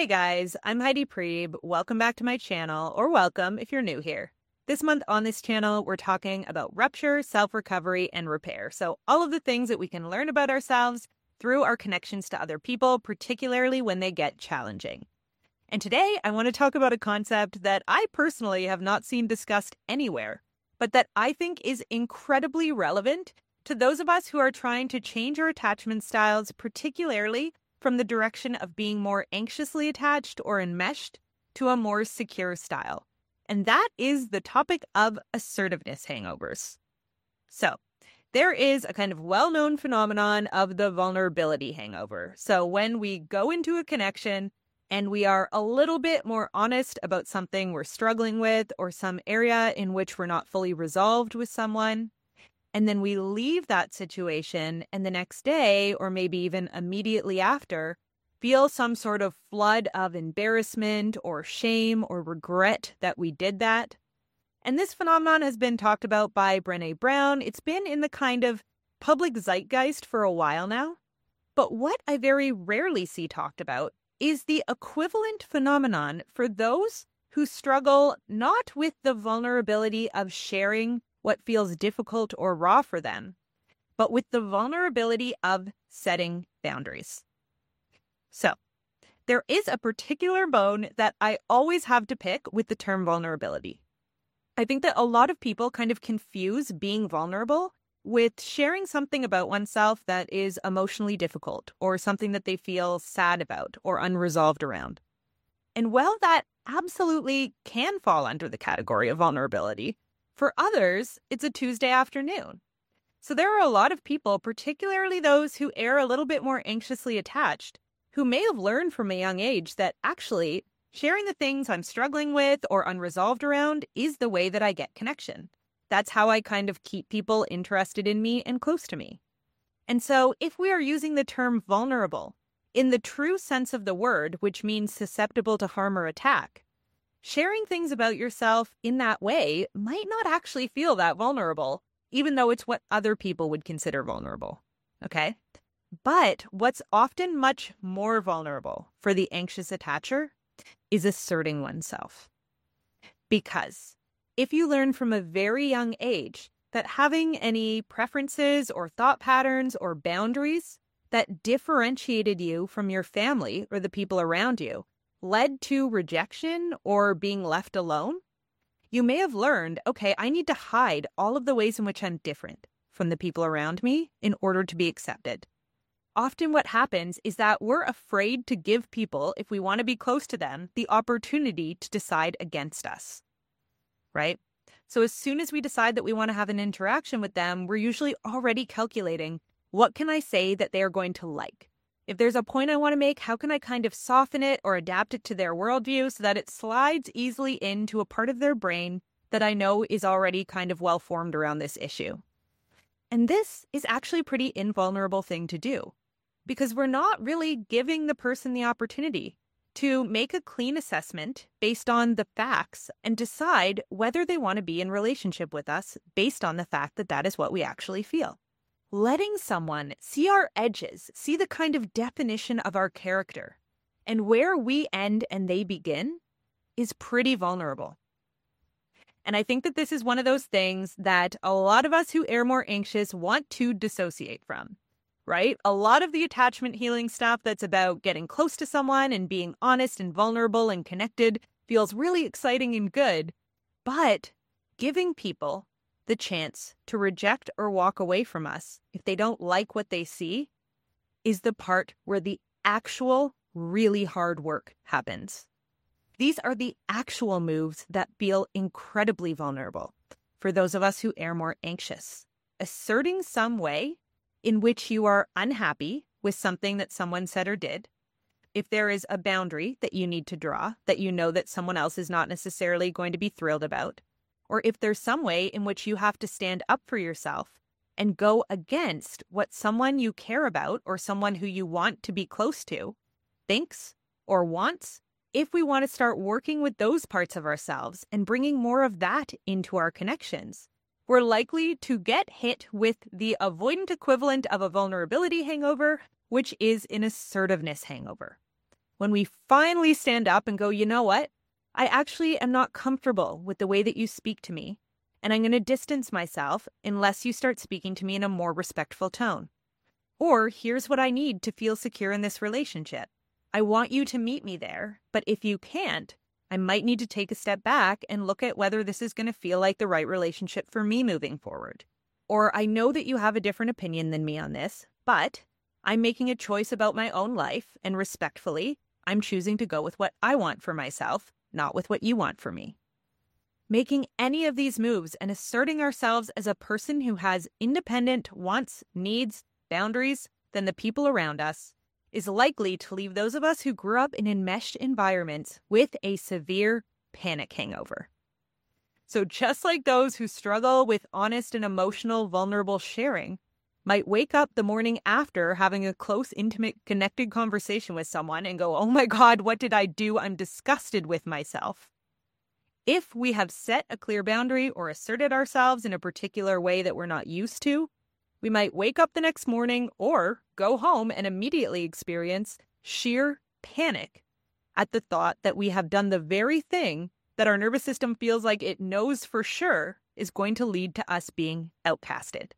Hey guys, I'm Heidi Priebe. Welcome back to my channel, or welcome if you're new here. This month on this channel, we're talking about rupture, self-recovery, and repair. So all of the things that we can learn about ourselves through our connections to other people, particularly when they get challenging. And today, I want to talk about a concept that I personally have not seen discussed anywhere, but that I think is incredibly relevant to those of us who are trying to change our attachment styles, particularly from the direction of being more anxiously attached or enmeshed to a more secure style. And that is the topic of assertiveness hangovers. So, there is a kind of well-known phenomenon of the vulnerability hangover. So when we go into a connection and we are a little bit more honest about something we're struggling with or some area in which we're not fully resolved with someone, and then we leave that situation and the next day, or maybe even immediately after, feel some sort of flood of embarrassment or shame or regret that we did that. And this phenomenon has been talked about by Brené Brown. It's been in the kind of public zeitgeist for a while now. But what I very rarely see talked about is the equivalent phenomenon for those who struggle not with the vulnerability of sharing what feels difficult or raw for them, but with the vulnerability of setting boundaries. So, there is a particular bone that I always have to pick with the term vulnerability. I think that a lot of people kind of confuse being vulnerable with sharing something about oneself that is emotionally difficult or something that they feel sad about or unresolved around. And while that absolutely can fall under the category of vulnerability, for others, it's a Tuesday afternoon. So there are a lot of people, particularly those who err a little bit more anxiously attached, who may have learned from a young age that actually sharing the things I'm struggling with or unresolved around is the way that I get connection. That's how I kind of keep people interested in me and close to me. And so if we are using the term vulnerable in the true sense of the word, which means susceptible to harm or attack, sharing things about yourself in that way might not actually feel that vulnerable, even though it's what other people would consider vulnerable, okay? But what's often much more vulnerable for the anxious attacher is asserting oneself. Because if you learn from a very young age that having any preferences or thought patterns or boundaries that differentiated you from your family or the people around you led to rejection or being left alone, you may have learned, okay, I need to hide all of the ways in which I'm different from the people around me in order to be accepted. Often what happens is that we're afraid to give people, if we want to be close to them, the opportunity to decide against us, right? So as soon as we decide that we want to have an interaction with them, we're usually already calculating, what can I say that they are going to like? If there's a point I want to make, how can I kind of soften it or adapt it to their worldview so that it slides easily into a part of their brain that I know is already kind of well-formed around this issue? And this is actually a pretty invulnerable thing to do because we're not really giving the person the opportunity to make a clean assessment based on the facts and decide whether they want to be in relationship with us based on the fact that that is what we actually feel. Letting someone see our edges, see the kind of definition of our character, and where we end and they begin is pretty vulnerable. And I think that this is one of those things that a lot of us who err more anxious want to dissociate from, right? A lot of the attachment healing stuff that's about getting close to someone and being honest and vulnerable and connected feels really exciting and good, but giving people the chance to reject or walk away from us if they don't like what they see is the part where the actual really hard work happens. These are the actual moves that feel incredibly vulnerable for those of us who err more anxious. Asserting some way in which you are unhappy with something that someone said or did, if there is a boundary that you need to draw that you know that someone else is not necessarily going to be thrilled about, or if there's some way in which you have to stand up for yourself and go against what someone you care about or someone who you want to be close to thinks or wants, if we want to start working with those parts of ourselves and bringing more of that into our connections, we're likely to get hit with the avoidant equivalent of a vulnerability hangover, which is an assertiveness hangover. When we finally stand up and go, you know what? I actually am not comfortable with the way that you speak to me, and I'm going to distance myself unless you start speaking to me in a more respectful tone. Or here's what I need to feel secure in this relationship. I want you to meet me there, but if you can't, I might need to take a step back and look at whether this is going to feel like the right relationship for me moving forward. Or I know that you have a different opinion than me on this, but I'm making a choice about my own life, and respectfully, I'm choosing to go with what I want for myself, not with what you want for me. Making any of these moves and asserting ourselves as a person who has independent wants, needs, boundaries than the people around us is likely to leave those of us who grew up in enmeshed environments with a severe panic hangover. So just like those who struggle with honest and emotional, vulnerable sharing might wake up the morning after having a close, intimate, connected conversation with someone and go, oh my God, what did I do? I'm disgusted with myself. If we have set a clear boundary or asserted ourselves in a particular way that we're not used to, we might wake up the next morning or go home and immediately experience sheer panic at the thought that we have done the very thing that our nervous system feels like it knows for sure is going to lead to us being outcasted.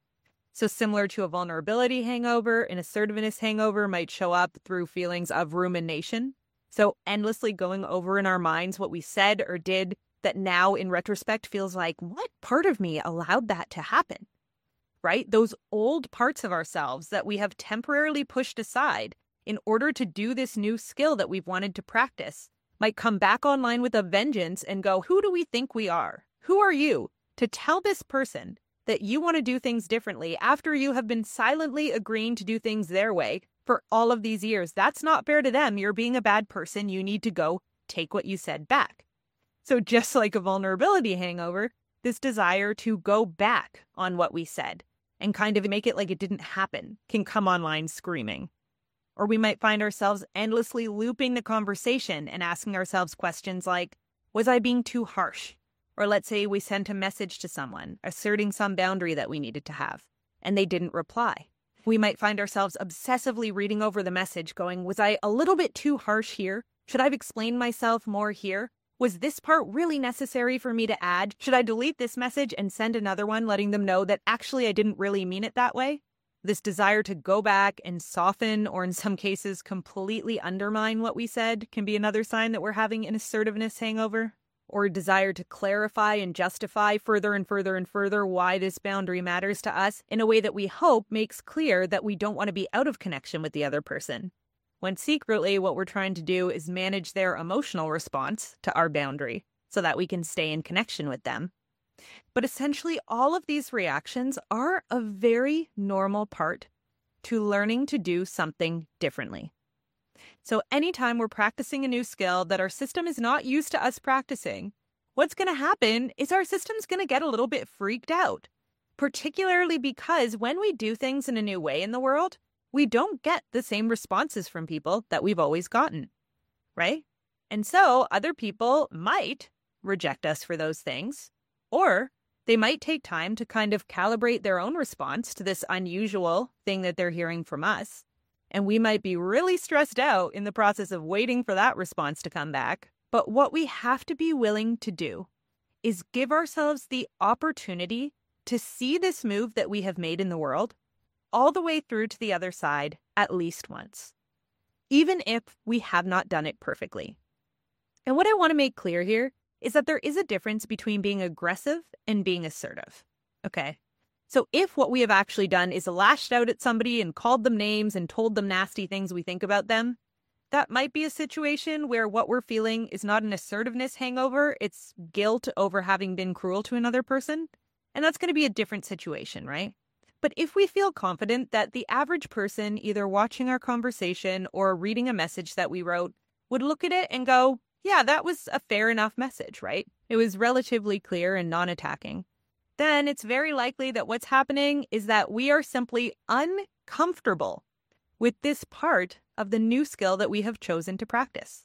So similar to a vulnerability hangover, an assertiveness hangover might show up through feelings of rumination. So endlessly going over in our minds what we said or did that now in retrospect feels like, what part of me allowed that to happen? Right? Those old parts of ourselves that we have temporarily pushed aside in order to do this new skill that we've wanted to practice might come back online with a vengeance and go, who do we think we are? Who are you to tell this person that you want to do things differently after you have been silently agreeing to do things their way for all of these years? That's not fair to them. You're being a bad person. You need to go take what you said back. So just like a vulnerability hangover, this desire to go back on what we said and kind of make it like it didn't happen can come online screaming. Or we might find ourselves endlessly looping the conversation and asking ourselves questions like, was I being too harsh? Or let's say we sent a message to someone asserting some boundary that we needed to have, and they didn't reply. We might find ourselves obsessively reading over the message going, was I a little bit too harsh here? Should I have explained myself more here? Was this part really necessary for me to add? Should I delete this message and send another one letting them know that actually I didn't really mean it that way? This desire to go back and soften, or in some cases completely undermine what we said, can be another sign that we're having an assertiveness hangover. Or a desire to clarify and justify further and further and further why this boundary matters to us in a way that we hope makes clear that we don't want to be out of connection with the other person, when secretly what we're trying to do is manage their emotional response to our boundary so that we can stay in connection with them. But essentially, all of these reactions are a very normal part to learning to do something differently. So anytime we're practicing a new skill that our system is not used to us practicing, what's going to happen is our system's going to get a little bit freaked out, particularly because when we do things in a new way in the world, we don't get the same responses from people that we've always gotten, right? And so other people might reject us for those things, or they might take time to kind of calibrate their own response to this unusual thing that they're hearing from us. And we might be really stressed out in the process of waiting for that response to come back. But what we have to be willing to do is give ourselves the opportunity to see this move that we have made in the world all the way through to the other side at least once, even if we have not done it perfectly. And what I want to make clear here is that there is a difference between being aggressive and being assertive, okay? So if what we have actually done is lashed out at somebody and called them names and told them nasty things we think about them, that might be a situation where what we're feeling is not an assertiveness hangover, it's guilt over having been cruel to another person. And that's going to be a different situation, right? But if we feel confident that the average person either watching our conversation or reading a message that we wrote would look at it and go, yeah, that was a fair enough message, right? It was relatively clear and non-attacking. Then it's very likely that what's happening is that we are simply uncomfortable with this part of the new skill that we have chosen to practice.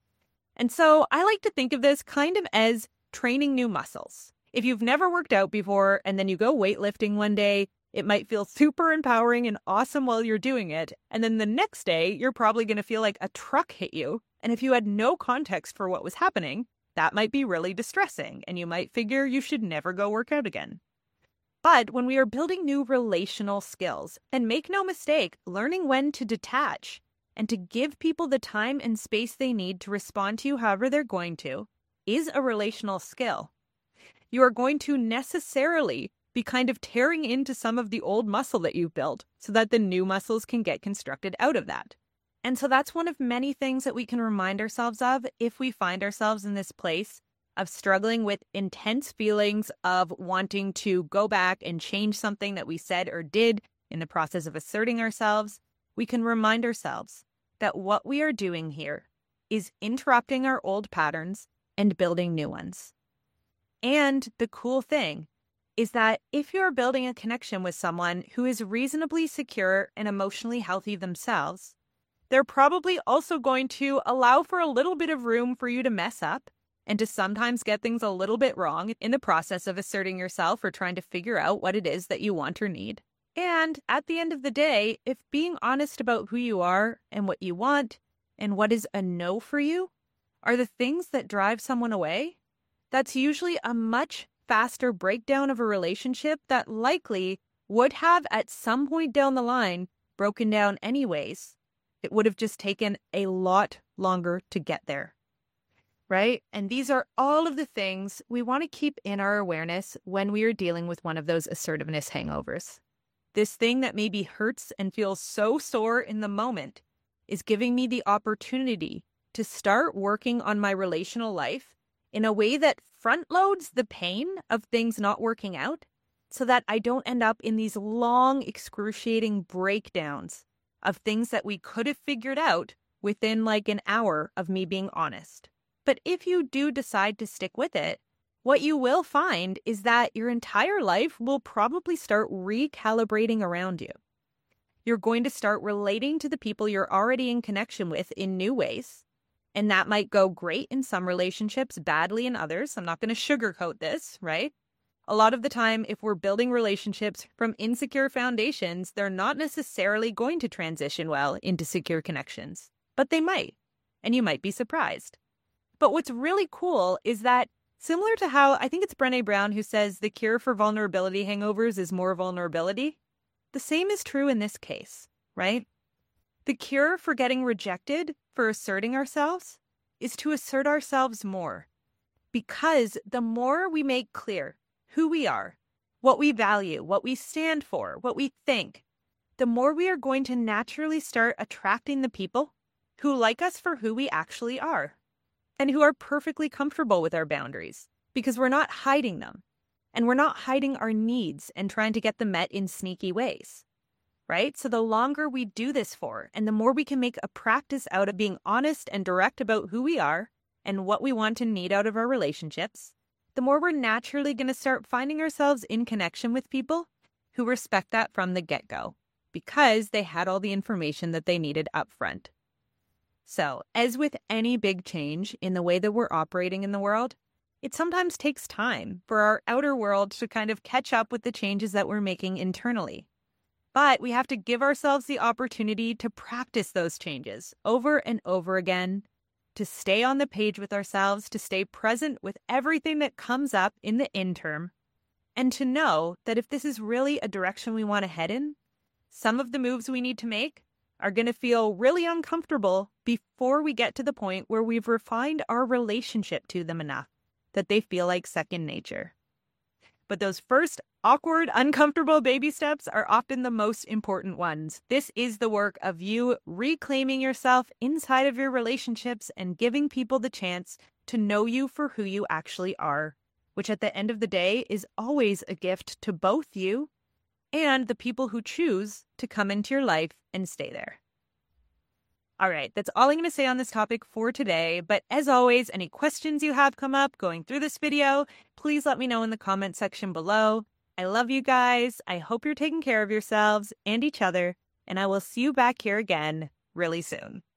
And so I like to think of this kind of as training new muscles. If you've never worked out before and then you go weightlifting one day, It might feel super empowering and awesome while you're doing it, and then the next day, you're probably going to feel like a truck hit you. And if you had no context for what was happening, that might be really distressing, and you might figure you should never go work out again. But when we are building new relational skills, and make no mistake, learning when to detach and to give people the time and space they need to respond to you however they're going to, is a relational skill. You are going to necessarily be kind of tearing into some of the old muscle that you've built so that the new muscles can get constructed out of that. And so that's one of many things that we can remind ourselves of if we find ourselves in this place of struggling with intense feelings of wanting to go back and change something that we said or did in the process of asserting ourselves. We can remind ourselves that what we are doing here is interrupting our old patterns and building new ones. And the cool thing is that if you're building a connection with someone who is reasonably secure and emotionally healthy themselves, they're probably also going to allow for a little bit of room for you to mess up and to sometimes get things a little bit wrong in the process of asserting yourself or trying to figure out what it is that you want or need. And at the end of the day, if being honest about who you are and what you want and what is a no for you are the things that drive someone away, that's usually a much faster breakdown of a relationship that likely would have at some point down the line broken down anyways. It would have just taken a lot longer to get there. Right? And these are all of the things we want to keep in our awareness when we are dealing with one of those assertiveness hangovers. This thing that maybe hurts and feels so sore in the moment is giving me the opportunity to start working on my relational life in a way that front loads the pain of things not working out so that I don't end up in these long, excruciating breakdowns of things that we could have figured out within like an hour of me being honest. But if you do decide to stick with it, what you will find is that your entire life will probably start recalibrating around you. You're going to start relating to the people you're already in connection with in new ways. And that might go great in some relationships, badly in others. I'm not going to sugarcoat this, right? A lot of the time, if we're building relationships from insecure foundations, they're not necessarily going to transition well into secure connections. But they might, and you might be surprised. But what's really cool is that, similar to how I think it's Brené Brown who says the cure for vulnerability hangovers is more vulnerability, the same is true in this case, right? The cure for getting rejected for asserting ourselves is to assert ourselves more. Because the more we make clear who we are, what we value, what we stand for, what we think, the more we are going to naturally start attracting the people who like us for who we actually are. And who are perfectly comfortable with our boundaries because we're not hiding them and we're not hiding our needs and trying to get them met in sneaky ways, right? So the longer we do this for and the more we can make a practice out of being honest and direct about who we are and what we want and need out of our relationships, the more we're naturally going to start finding ourselves in connection with people who respect that from the get-go because they had all the information that they needed up front. So, as with any big change in the way that we're operating in the world, it sometimes takes time for our outer world to kind of catch up with the changes that we're making internally. But we have to give ourselves the opportunity to practice those changes over and over again, to stay on the page with ourselves, to stay present with everything that comes up in the interim, and to know that if this is really a direction we want to head in, some of the moves we need to make are going to feel really uncomfortable before we get to the point where we've refined our relationship to them enough that they feel like second nature. But those first awkward, uncomfortable baby steps are often the most important ones. This is the work of you reclaiming yourself inside of your relationships and giving people the chance to know you for who you actually are, which at the end of the day is always a gift to both you and the people who choose to come into your life and stay there. All right, that's all I'm going to say on this topic for today. But as always, any questions you have come up going through this video, please let me know in the comment section below. I love you guys. I hope you're taking care of yourselves and each other, and I will see you back here again really soon.